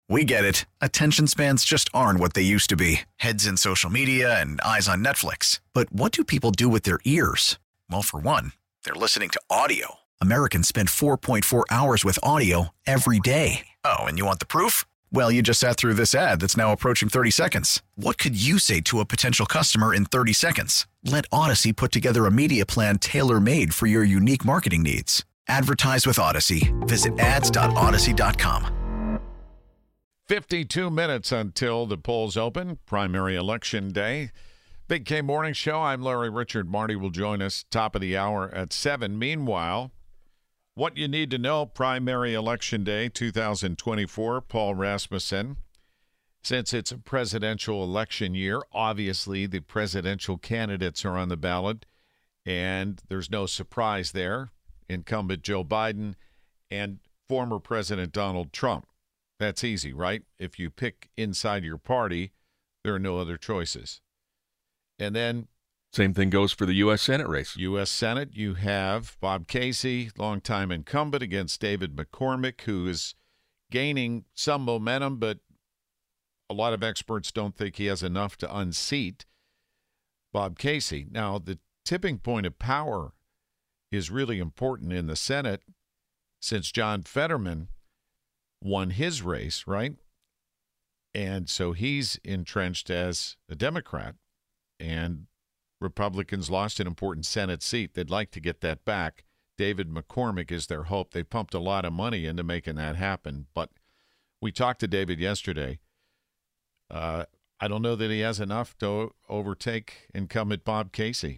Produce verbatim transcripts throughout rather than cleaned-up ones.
We get it. Attention spans just aren't what they used to be. Heads in social media and eyes on Netflix. But what do people do with their ears? Well, for one, they're listening to audio. Americans spend four point four hours with audio every day. Oh, and you want the proof? Well, you just sat through this ad that's now approaching thirty seconds. What could you say to a potential customer in thirty seconds? Let Odyssey put together a media plan tailor-made for your unique marketing needs. Advertise with Odyssey. Visit ads dot odyssey dot com. fifty-two minutes until the polls open, primary election day. Big K Morning Show. I'm Larry Richard. Marty will join us top of the hour at seven. Meanwhile, what you need to know, primary election day two thousand twenty-four, Paul Rasmussen. Since it's a presidential election year, obviously the presidential candidates are on the ballot, and there's no surprise there. Incumbent Joe Biden and former President Donald Trump. That's easy, right? If you pick inside your party, there are no other choices. And then same thing goes for the U S Senate race. U S Senate, you have Bob Casey, longtime incumbent, against David McCormick, who is gaining some momentum, but a lot of experts don't think he has enough to unseat Bob Casey. Now, the tipping point of power is really important in the Senate since John Fetterman won his race, right? And so he's entrenched as a Democrat, and Republicans lost an important Senate seat. They'd like to get that back. David McCormick is their hope. They pumped a lot of money into making that happen. But we talked to David yesterday. Uh, I don't know that he has enough to overtake incumbent Bob Casey.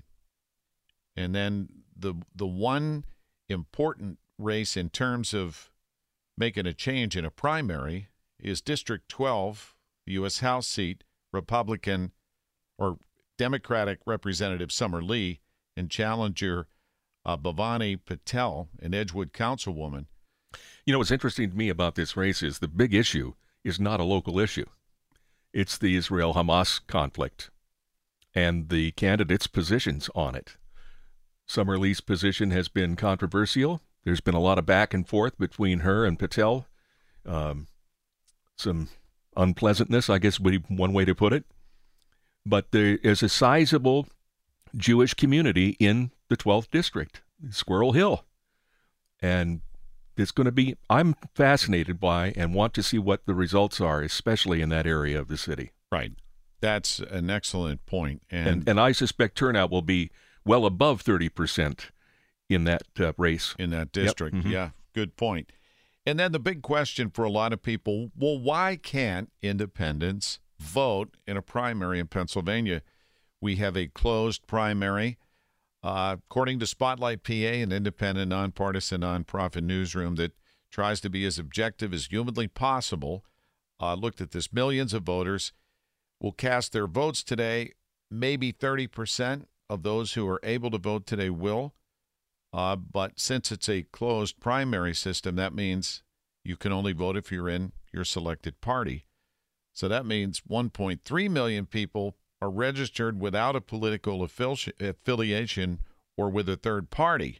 And then the the one important race in terms of making a change in a primary is District twelve, the U S House seat, Republican or Democratic Representative Summer Lee and challenger uh, Bhavani Patel, an Edgewood councilwoman. You know, what's interesting to me about this race is the big issue is not a local issue. It's the Israel-Hamas conflict and the candidates' positions on it. Summer Lee's position has been controversial. There's been a lot of back and forth between her and Patel. Um, some unpleasantness, I guess, would be one way to put it. But there is a sizable Jewish community in the twelfth district, Squirrel Hill. And it's going to be, I'm fascinated by and want to see what the results are, especially in that area of the city. Right. That's an excellent point. And, and, and I suspect turnout will be well above thirty percent in that uh, race. In that district, yep. mm-hmm. Yeah, good point. And then the big question for a lot of people, well, why can't independents vote in a primary in Pennsylvania? We have a closed primary. Uh, according to Spotlight P A, an independent, nonpartisan, nonprofit newsroom that tries to be as objective as humanly possible, uh, looked at this. Millions of voters will cast their votes today. Maybe thirty percent of those who are able to vote today will. Uh, but since it's a closed primary system, that means you can only vote if you're in your selected party. So that means one point three million people are registered without a political affili- affiliation or with a third party,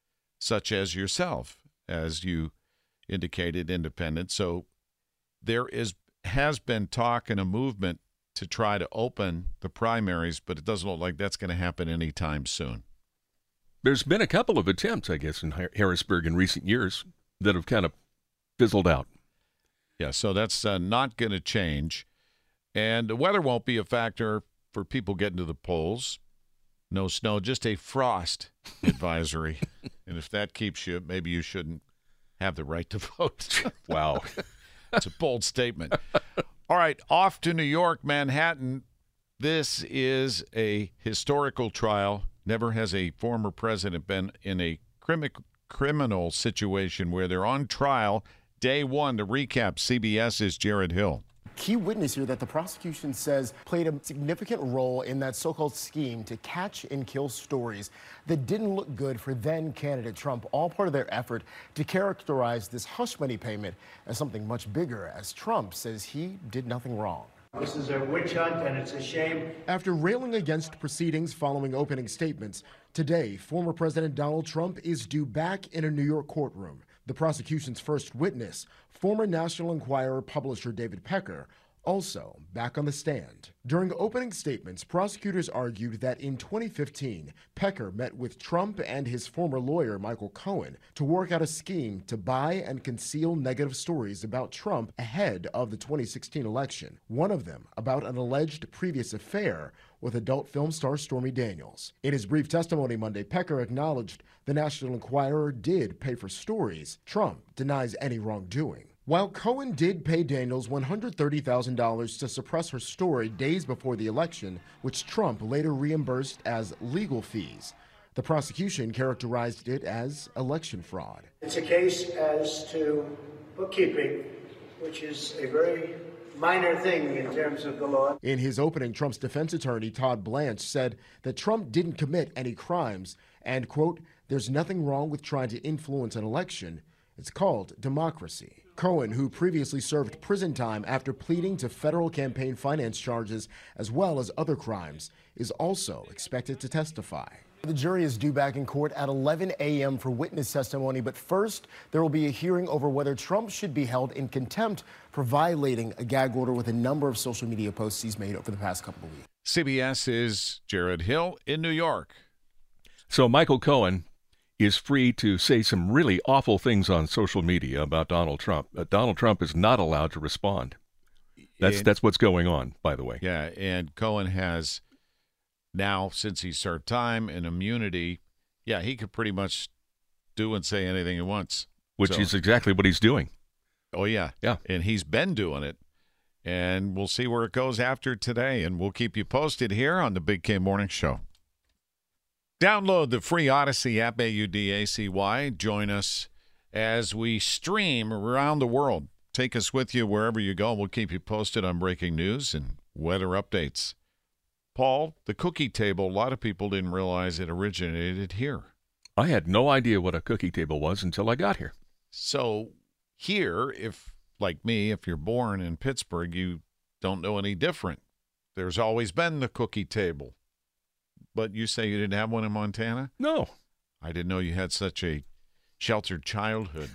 such as yourself, as you indicated, independent. So there is has been talk and a movement to try to open the primaries, but it doesn't look like that's going to happen anytime soon. There's been a couple of attempts, I guess, in Harrisburg in recent years that have kind of fizzled out. Yeah, so that's uh, not going to change. And the weather won't be a factor for people getting to the polls. No snow, just a frost advisory. And if that keeps you, maybe you shouldn't have the right to vote. Wow. It's a bold statement. All right, off to New York, Manhattan. This is a historical trial. Never has a former president been in a crimi- criminal situation where they're on trial. Day one, to recap, CBS's Jared Hill. Key witness here that the prosecution says played a significant role in that so-called scheme to catch and kill stories that didn't look good for then candidate Trump, all part of their effort to characterize this hush money payment as something much bigger, as Trump says he did nothing wrong. This is a witch hunt, and it's a shame. After railing against proceedings following opening statements, today, former President Donald Trump is due back in a New York courtroom. The prosecution's first witness, former National Enquirer publisher David Pecker, also back on the stand. During opening statements, prosecutors argued that in twenty fifteen, Pecker met with Trump and his former lawyer, Michael Cohen, to work out a scheme to buy and conceal negative stories about Trump ahead of the twenty sixteen election, one of them about an alleged previous affair with adult film star Stormy Daniels. In his brief testimony Monday, Pecker acknowledged the National Enquirer did pay for stories. Trump denies any wrongdoing. While Cohen did pay Daniels one hundred thirty thousand dollars to suppress her story days before the election, which Trump later reimbursed as legal fees, the prosecution characterized it as election fraud. It's a case as to bookkeeping, which is a very minor thing in terms of the law. In his opening, Trump's defense attorney, Todd Blanche, said that Trump didn't commit any crimes and, quote, "There's nothing wrong with trying to influence an election. It's called democracy." Cohen, who previously served prison time after pleading to federal campaign finance charges as well as other crimes, is also expected to testify. The jury is due back in court at eleven a.m. for witness testimony, but first there will be a hearing over whether Trump should be held in contempt for violating a gag order with a number of social media posts he's made over the past couple of weeks. CBS's Jared Hill in New York. So Michael Cohen is free to say some really awful things on social media about Donald Trump. Uh, Donald Trump is not allowed to respond. That's And- that's what's going on, by the way. Yeah, and Cohen has now, since he served time and immunity, yeah, he could pretty much do and say anything he wants. Which So- is exactly what he's doing. Oh, yeah. Yeah. And he's been doing it. And we'll see where it goes after today. And we'll keep you posted here on the Big K Morning Show. Download the free Odyssey app, A U D A C Y. Join us as we stream around the world. Take us with you wherever you go. We'll keep you posted on breaking news and weather updates. Paul, the cookie table, a lot of people didn't realize it originated here. I had no idea what a cookie table was until I got here. So here, if, like me, if you're born in Pittsburgh, you don't know any different. There's always been the cookie table. But you say you didn't have one in Montana? No. I didn't know you had such a sheltered childhood.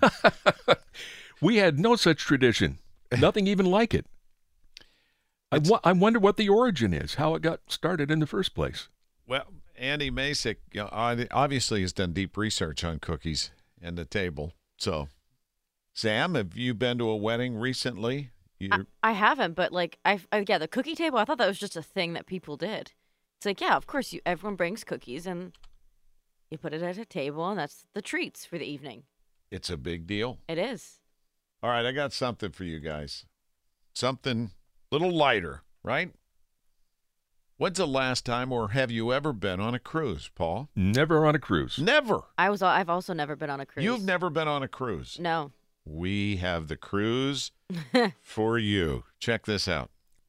We had no such tradition. Nothing even like it. I, It's- wo- I wonder what the origin is, how it got started in the first place. Well, Andy Masick, you know, ob- obviously has done deep research on cookies and the table. So, Sam, have you been to a wedding recently? I, You're, I haven't, but like I, I yeah, the cookie table. I thought that was just a thing that people did. It's like, yeah, of course, you everyone brings cookies and you put it at a table, and that's the treats for the evening. it's a big deal. It is. All right, I got something for you guys. Something a little lighter, right? When's the last time, or have you ever been on a cruise, Paul? Never on a cruise. Never. I was. I've also never been on a cruise. You've never been on a cruise. No. We have the cruise for you. Check this out.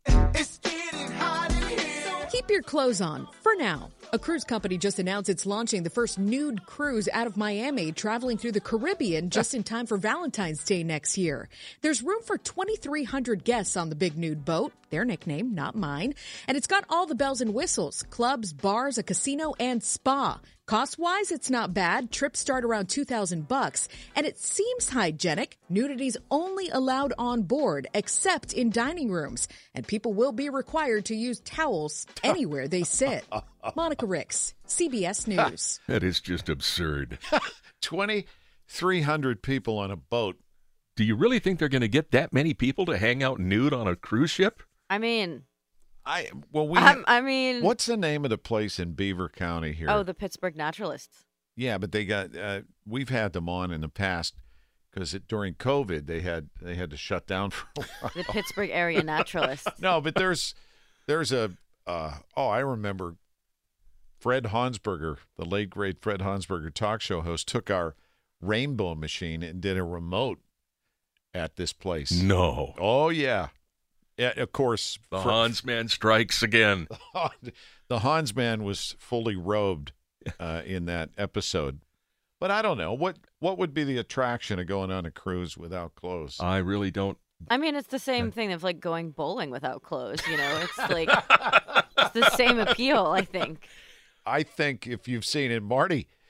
Keep your clothes on, for now. A cruise company just announced it's launching the first nude cruise out of Miami, traveling through the Caribbean just in time for Valentine's Day next year. There's room for twenty-three hundred guests on the big nude boat, their nickname, not mine. And it's got all the bells and whistles, clubs, bars, a casino, and spa. Cost-wise, it's not bad. Trips start around two thousand bucks, and it seems hygienic. Nudity's only allowed on board, except in dining rooms, and people will be required to use towels anywhere they sit. Monica Ricks, C B S News. That is just absurd. twenty-three hundred people on a boat. Do you really think they're going to get that many people to hang out nude on a cruise ship? I mean, I well, we. um, I mean, what's the name of the place in Beaver County here? oh, the Pittsburgh Naturalists. yeah, but they got. Uh, we've had them on in the past because during COVID they had they had to shut down for a while. The Pittsburgh Area Naturalists. No, but there's there's a. Uh, oh, I remember. Fred Hansberger, the late great Fred Hansberger talk show host, took our rainbow machine and did a remote at this place. No. Oh yeah, yeah. Of course, The Fr- Hansman strikes again. the Hansman was fully robed uh, in that episode. But I don't know what what would be the attraction of going on a cruise without clothes. I really don't. I mean, it's the same thing of like going bowling without clothes. You know, it's like it's the same appeal. I think. I think if you've seen it, Marty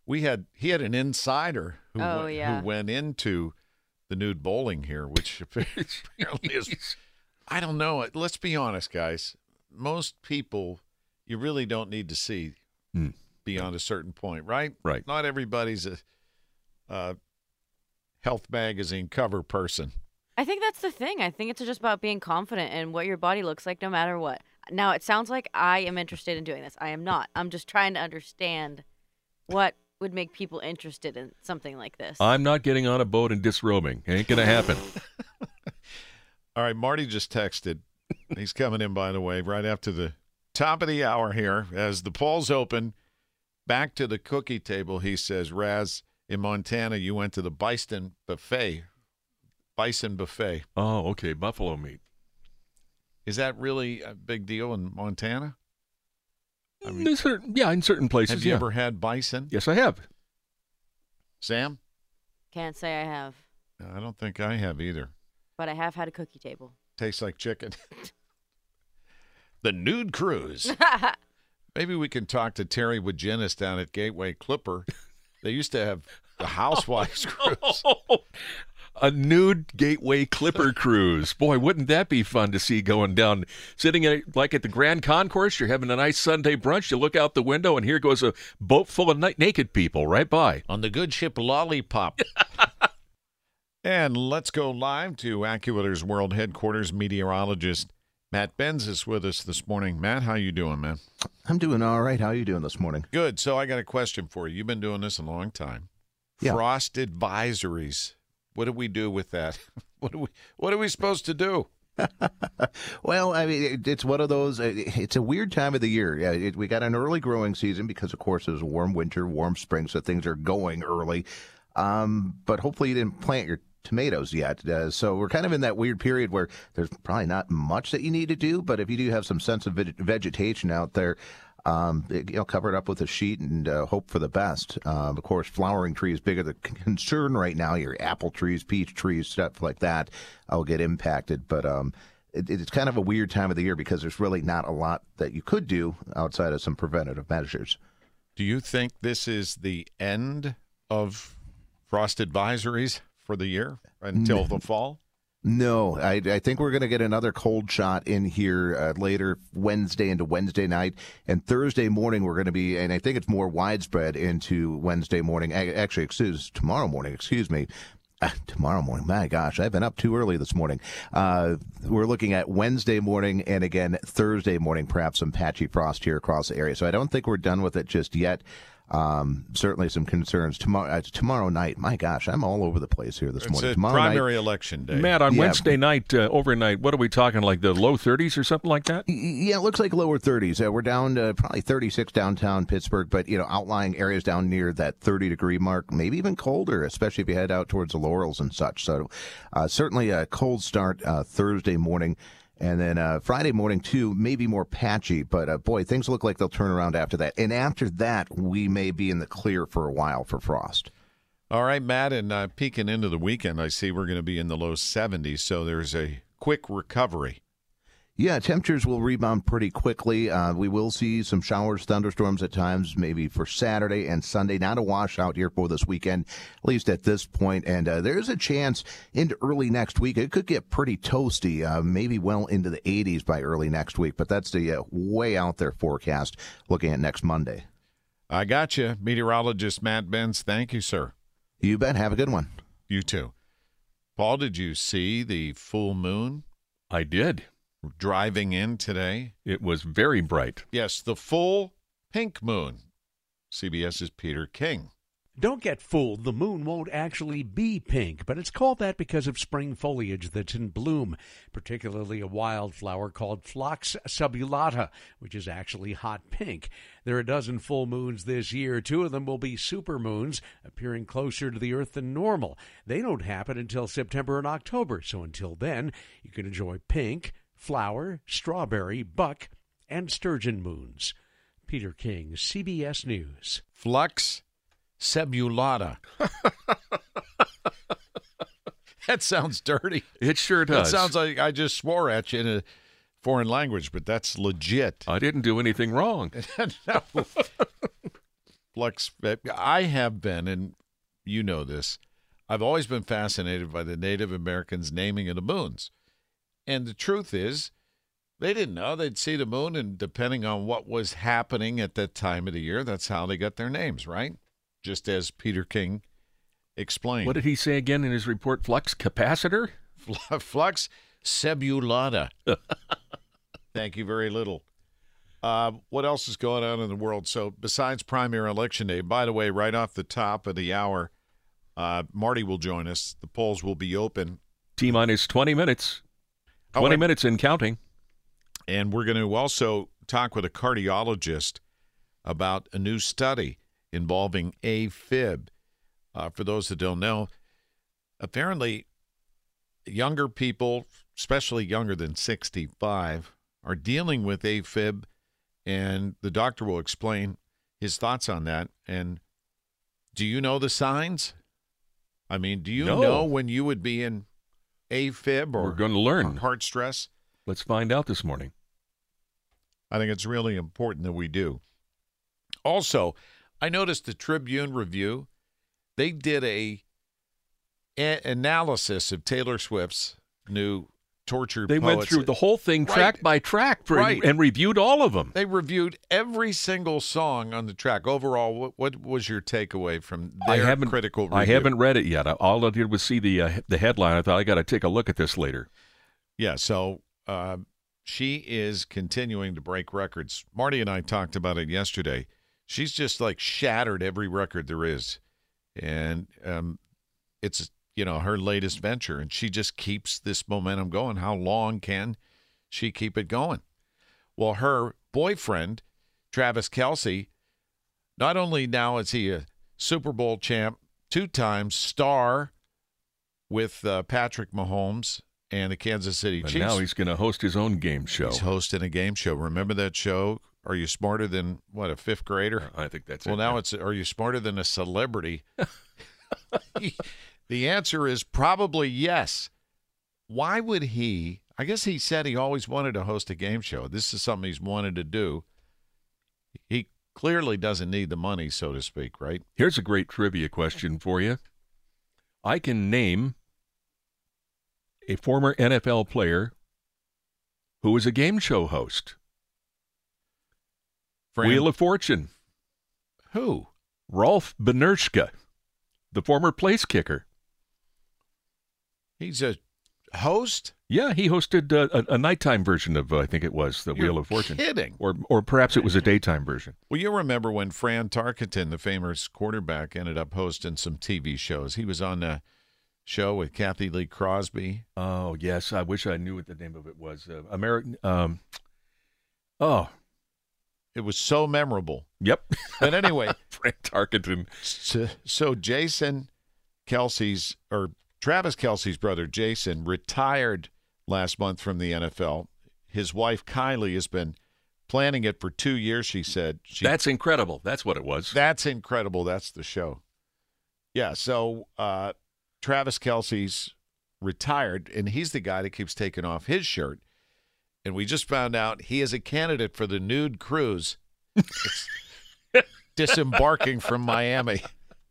We had he had an insider who Oh, went, yeah. who went into the nude bowling here, which apparently is. I don't know. Let's be honest, guys. Most people, you really don't need to see Hmm. beyond a certain point, right? Right. Not everybody's a, a health magazine cover person. I think that's the thing. I think it's just about being confident in what your body looks like no matter what. Now, it sounds like I am interested in doing this. I am not. I'm just trying to understand what would make people interested in something like this. I'm not getting on a boat and disrobing. Ain't going to happen. All right, Marty just texted. He's coming in, by the way, right after the top of the hour here. As the polls open, back to the cookie table, he says, Raz, in Montana, you went to the Bison Buffet. Bison Buffet. Oh, okay. Buffalo meat. Is that really a big deal in Montana? I mean, In certain, yeah, in certain places. have you yeah. ever had bison? Yes, I have. Sam? Can't say I have, I don't think I have either. but I have had a cookie table. Tastes like chicken. The Nude Cruise. Maybe we can talk to Terry Wagenis down at Gateway Clipper. They used to have the Housewives Cruise. A nude Gateway Clipper cruise. Boy, wouldn't that be fun to see going down, sitting at, like at the Grand Concourse, you're having a nice Sunday brunch, you look out the window, and here goes a boat full of na- naked people right by. On the good ship Lollipop. And let's go live to AccuWeather's World Headquarters meteorologist Matt Benz is with us this morning. Matt, how you doing, man? I'm doing all right. How are you doing this morning? Good. So I got a question for you. You've been doing this a long time. Yeah. Frost advisories. What do we do with that? What are we What are we supposed to do? Well, I mean, it, it's one of those. uh, It's a weird time of the year. Yeah, it, we got an early growing season because, of course, there's a warm winter, warm spring, so things are going early. Um, but hopefully, you didn't plant your tomatoes yet. Uh, so we're kind of in that weird period where there's probably not much that you need to do. But if you do have some sense of veg- vegetation out there, um, you know, cover it up with a sheet and uh, hope for the best. Um, of course, flowering trees, bigger the c- concern right now. Your apple trees, peach trees, stuff like that, will get impacted. But um, it, it's kind of a weird time of the year because there's really not a lot that you could do outside of some preventative measures. Do you think this is the end of frost advisories for the year until the fall? No, I, I think we're going to get another cold shot in here uh, later Wednesday into Wednesday night. And Thursday morning, we're going to be, and I think it's more widespread into Wednesday morning. Actually, excuse tomorrow morning, excuse me. Uh, tomorrow morning. My gosh, I've been up too early this morning. Uh, we're looking at Wednesday morning and again Thursday morning, perhaps some patchy frost here across the area. So I don't think we're done with it just yet. Um, certainly some concerns tomorrow. Uh, tomorrow night, my gosh, I'm all over the place here this It's morning. a Tomorrow primary night, election day. Matt, on Yeah. Wednesday night, uh, overnight, what are we talking, like the low thirties or something like that? Yeah, it looks like lower thirties. Uh, we're down to probably thirty-six downtown Pittsburgh, but, you know, outlying areas down near that thirty-degree mark, maybe even colder, especially if you head out towards the Laurels and such. So uh, certainly a cold start uh, Thursday morning. And then uh, Friday morning, too, maybe more patchy. But, uh, boy, things look like they'll turn around after that. And after that, we may be in the clear for a while for frost. All right, Matt, and uh, peeking into the weekend, I see we're going to be in the low seventies, so there's a quick recovery. Yeah, temperatures will rebound pretty quickly. Uh, we will see some showers, thunderstorms at times, maybe for Saturday and Sunday. Not a washout here for this weekend, at least at this point. And uh, there's a chance into early next week. It could get pretty toasty, uh, maybe well into the eighties by early next week. But that's the uh, way out there forecast looking at next Monday. I got you. Meteorologist Matt Benz, thank you, sir. You bet. Have a good one. You too. Paul, did you see the full moon I did. driving in today? It was very bright. Yes, the full pink moon. CBS's Peter King. Don't get fooled. The moon won't actually be pink, but it's called that because of spring foliage that's in bloom, particularly a wildflower called Phlox subulata, which is actually hot pink. There are a dozen full moons this year. Two of them will be supermoons, appearing closer to the Earth than normal. They don't happen until September and October, so until then, you can enjoy pink, flower, strawberry, buck, and sturgeon moons. Peter King, C B S News. Flux Sebulata. That sounds dirty. It sure That does. sounds like I just swore at you in a foreign language, but that's legit. I didn't do anything wrong. No. Flex, I have been, and you know this, I've always been fascinated by the Native Americans naming of the moons. And the truth is, they didn't know. They'd see the moon, and depending on what was happening at that time of the year, that's how they got their names, right? Just as Peter King explained. What did he say again in his report? Flux capacitor? Flux cebulata. Thank you very little. Uh, what else is going on in the world? So besides primary election day, by the way, right off the top of the hour, uh, Marty will join us. The polls will be open. T-minus twenty minutes. twenty oh, minutes and counting. And we're going to also talk with a cardiologist about a new study involving AFib. Uh, for those that don't know, apparently younger people, especially younger than sixty-five, are dealing with AFib, and the doctor will explain his thoughts on that. And do you know the signs? I mean, do you no. know when you would be in AFib or We're going to learn. heart stress? Let's find out this morning. I think it's really important that we do. Also, I noticed the Tribune Review, they did a, a analysis of Taylor Swift's new Tortured They Poets. went through the whole thing track Right. by track for, Right. and reviewed all of them. They reviewed every single song on the track. Overall, what, what was your takeaway from their I haven't, critical review? I haven't read it yet. All I did was see the uh, the headline. I thought I got to take a look at this later. Yeah, so uh, she is continuing to break records. Marty and I talked about it yesterday. She's just like shattered every record there is. And um, it's, you know, her latest venture, and she just keeps this momentum going. How long can she keep it going? Well, her boyfriend, Travis Kelce, not only now is he a Super Bowl champ, two-time star with uh, Patrick Mahomes and the Kansas City But Chiefs. now he's going to host his own game show. He's hosting a game show. Remember that show? Are you smarter than, what, a fifth grader? I think that's well, it. now yeah. it's, are you smarter than a celebrity? The answer is probably yes. Why would he? I guess he said he always wanted to host a game show. This is something he's wanted to do. He clearly doesn't need the money, so to speak, right? Here's a great trivia question for you. I can name a former N F L player who was a game show host. Fran- Wheel of Fortune. Who? Rolf Benerschke, the former place kicker. He's a host? Yeah, he hosted uh, a, a nighttime version of, uh, I think it was, the You're Wheel of Fortune. kidding. Or, or perhaps it was a daytime version. Well, you remember when Fran Tarkenton, the famous quarterback, ended up hosting some T V shows. He was on a show with Kathy Lee Crosby. Oh, yes. I wish I knew what the name of it was. Uh, American. Um, oh. It was so memorable. Yep. But anyway. Fran Tarkenton. So, so Jason Kelce's, or Travis Kelce's brother, Jason, retired last month from the N F L. His wife, Kylie, has been planning it for two years, she said. She, That's incredible. That's what it was. That's incredible. That's the show. Yeah, so uh, Travis Kelce's retired, and he's the guy that keeps taking off his shirt. And we just found out he is a candidate for the nude cruise. It's disembarking from Miami.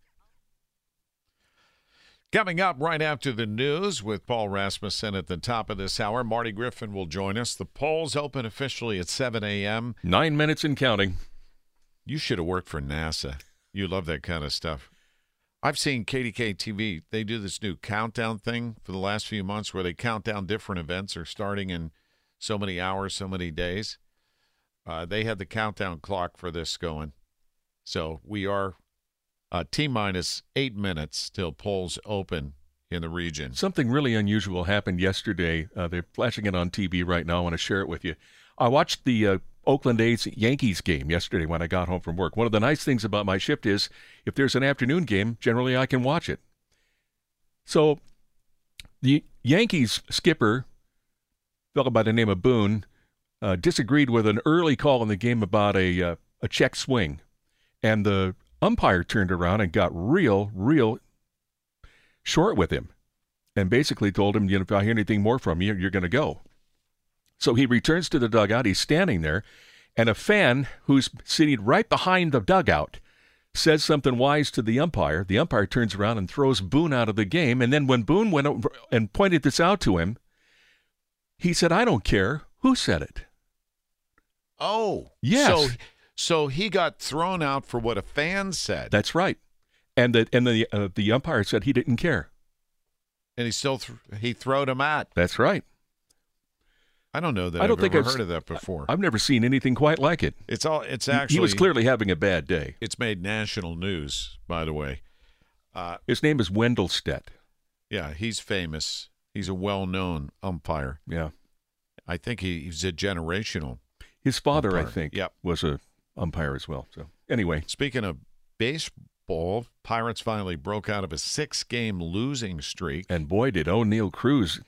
Coming up right after the news with Paul Rasmussen at the top of this hour, Marty Griffin will join us. The polls open officially at seven a.m. Nine minutes and counting. You should have worked for NASA. You love that kind of stuff. I've seen K D K T V. They do this new countdown thing for the last few months where they count down different events are starting in so many hours, so many days. Uh, they had the countdown clock for this going. So we are uh, T-minus eight minutes till polls open in the region. Something really unusual happened yesterday. Uh, they're flashing it on T V right now. I want to share it with you. I watched the uh, Oakland A's Yankees game yesterday when I got home from work. One of the nice things about my shift is if there's an afternoon game, generally I can watch it. So the Yankees skipper, a fellow by the name of Boone, uh, disagreed with an early call in the game about a uh, a check swing. And the umpire turned around and got real, real short with him and basically told him, you know, if I hear anything more from you, you're going to go. So he returns to the dugout. He's standing there, and a fan who's sitting right behind the dugout says something wise to the umpire. The umpire turns around and throws Boone out of the game. And then when Boone went over and pointed this out to him, he said, I don't care who said it. Oh. Yes. So, so he got thrown out for what a fan said. That's right. And the, and the, uh, the umpire said he didn't care. And he still th- he throwed him out. That's right. I don't know that I don't I've think ever I've, heard of that before. I've never seen anything quite like it. It's all. It's He- actually. He was clearly having a bad day. It's made national news, by the way. Uh, His name is Wendell Stett. yeah, he's famous. He's a well-known umpire. Yeah. I think he, he's a generational. His father, I Umpire. think, Yep. was a umpire as well. So anyway, Speaking of baseball, Pirates finally broke out of a six-game losing streak. and boy, did O'Neill Cruz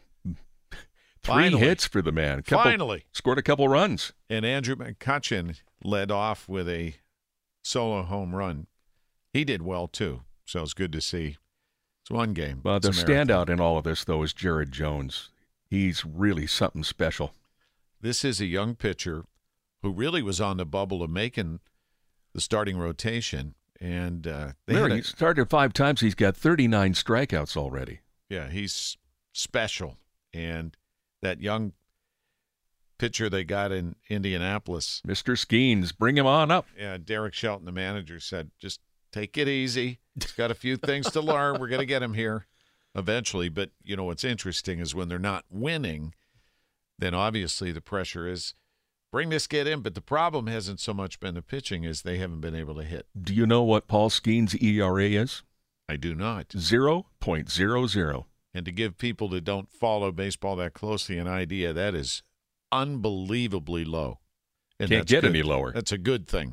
three Finally. hits for the man. Couple, Finally. scored a couple runs. And Andrew McCutchen led off with a solo home run. He did well, too, so it's good to see. It's one game. But the It's a marathon. standout in all of this, though, is Jared Jones. He's really something special. This is a young pitcher who really was on the bubble of making the starting rotation. And uh, they Remember, had a- he started five times. He's got thirty-nine strikeouts already. yeah, he's special. And that young pitcher they got in Indianapolis, Mister Skeens, bring him on up. yeah, Derek Shelton, the manager, said, just take it easy. He's got a few things to learn. We're going to get him here eventually. But, you know, what's interesting is when they're not winning, then obviously the pressure is bring this kid in. But the problem hasn't so much been the pitching as they haven't been able to hit. Do you know what Paul Skeens' E R A is? I do not. zero point zero zero. And to give people that don't follow baseball that closely an idea, that is unbelievably low. And Can't that's get good. any lower. That's a good thing.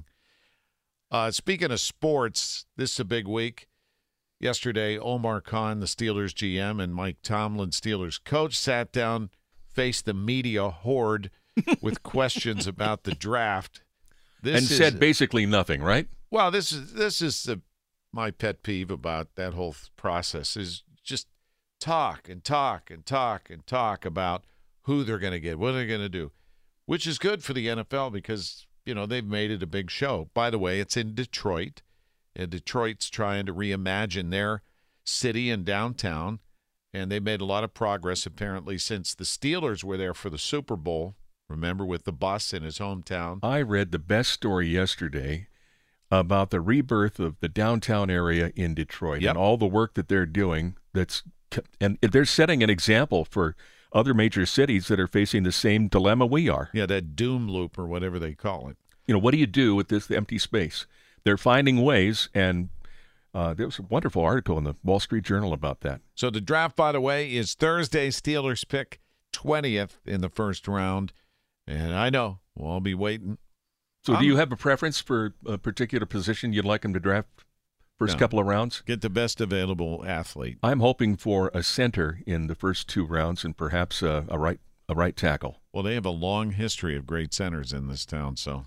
Uh, speaking of sports, this is a big week. Yesterday, Omar Khan, the Steelers G M, and Mike Tomlin, Steelers coach, sat down, faced the media horde with questions about the draft. This and is, said basically nothing, right? well, this is this is the, my pet peeve about that whole th- process is just talk and talk and talk and talk about who they're going to get, what they're going to do, which is good for the N F L because, you know, they've made it a big show. By the way, it's in Detroit, and Detroit's trying to reimagine their city and downtown, and they made a lot of progress apparently since the Steelers were there for the Super Bowl, remember, with the bus in his hometown. I read the best story yesterday about the rebirth of the downtown area in Detroit Yep. and all the work that they're doing. That's and they're setting an example for other major cities that are facing the same dilemma we are. Yeah, that doom loop or whatever they call it. You know, what do you do with this empty space? They're finding ways, and uh, there was a wonderful article in the Wall Street Journal about that. So the draft, by the way, is Thursday. Steelers pick twentieth in the first round. And I know we'll all be waiting. So I'm- do you have a preference for a particular position you'd like them to draft first No. couple of rounds? Get the best available athlete. I'm hoping for a center in the first two rounds and perhaps a, a right a right tackle. Well, they have a long history of great centers in this town, so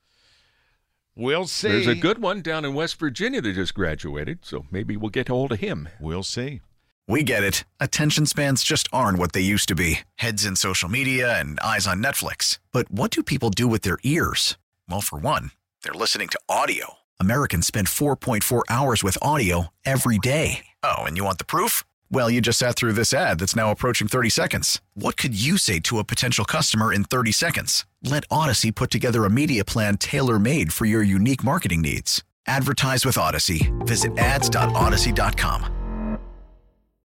we'll see. There's a good one down in West Virginia that just graduated, so maybe we'll get hold of him. We'll see. We get it. Attention spans just aren't what they used to be. Heads in social media and eyes on Netflix. But what do people do with their ears? Well, for one, they're listening to audio. Americans spend four point four hours with audio every day. Oh, and you want the proof? Well, you just sat through this ad that's now approaching thirty seconds. What could you say to a potential customer in thirty seconds? Let Odyssey put together a media plan tailor-made for your unique marketing needs. Advertise with Odyssey. Visit ads dot odyssey dot com.